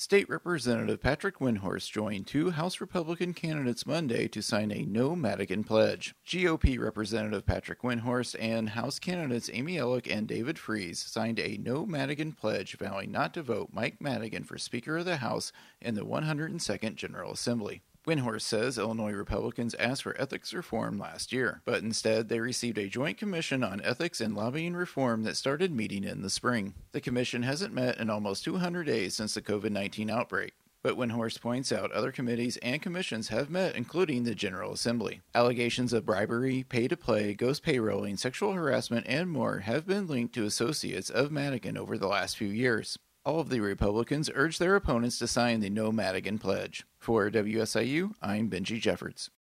State Representative Patrick Windhorst joined two House Republican candidates Monday to sign a No Madigan pledge. GOP Representative Patrick Windhorst and House candidates Amy Ellick and David Freese signed a No Madigan pledge vowing not to vote Mike Madigan for Speaker of the House in the 102nd General Assembly. Windhorst says Illinois Republicans asked for ethics reform last year, but instead they received a joint commission on ethics and lobbying reform that started meeting in the spring. The commission hasn't met in almost 200 days since the COVID-19 outbreak. But Windhorst points out other committees and commissions have met, including the General Assembly. Allegations of bribery, pay-to-play, ghost payrolling, sexual harassment, and more have been linked to associates of Madigan over the last few years. All of the Republicans urged their opponents to sign the No Madigan pledge. For WSIU, I'm Benji Jeffords.